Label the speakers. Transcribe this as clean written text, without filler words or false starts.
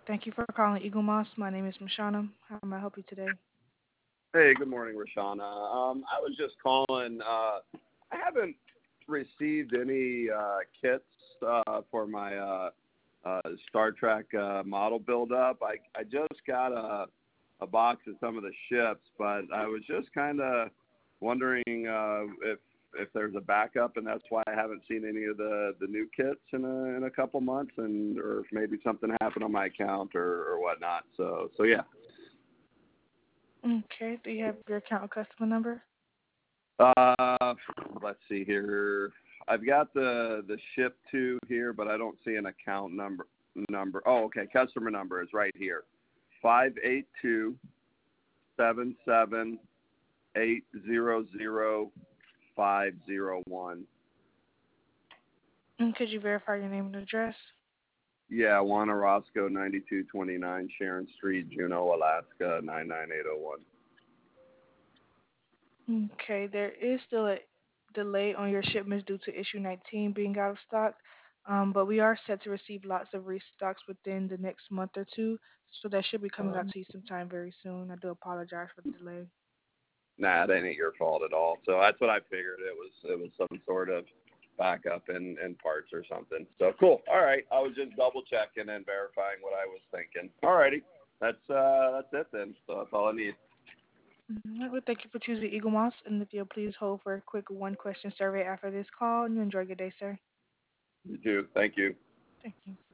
Speaker 1: Thank you for calling Eagle Moss. My name is Mashana. How may I help you today?
Speaker 2: Hey, good morning, Rashana. I was just calling. I haven't received any kits for my Star Trek model build-up. I just got a box of some of the ships, but I was just kind of wondering if there's a backup, and that's why I haven't seen any of the new kits in a couple months, and or if maybe something happened on my account or whatnot. So yeah.
Speaker 1: Okay. Do you have your account customer number?
Speaker 2: Uh, let's see here. I've got the ship to here, but I don't see an account number. Oh, okay. Customer number is right here. 582-77-800-501.
Speaker 1: And could you verify your name and address?
Speaker 2: Yeah, Juan Orozco, 9229 Sharon Street, Juneau, Alaska, 99801.
Speaker 1: Okay. There is still a delay on your shipments due to issue 19 being out of stock, but we are set to receive lots of restocks within the next month or two, so that should be coming out to you sometime very soon. I do apologize for the delay.
Speaker 2: Nah, it ain't your fault at all. So that's what I figured. It was some sort of backup in parts or something. So cool. All right. I was just double checking and verifying what I was thinking. All righty. That's it then. So that's all I need.
Speaker 1: Well, thank you for choosing Eagle Moss, and if you'll please hold for a quick one-question survey after this call, and you enjoy your day, sir.
Speaker 2: You too. Thank you.
Speaker 1: Thank you.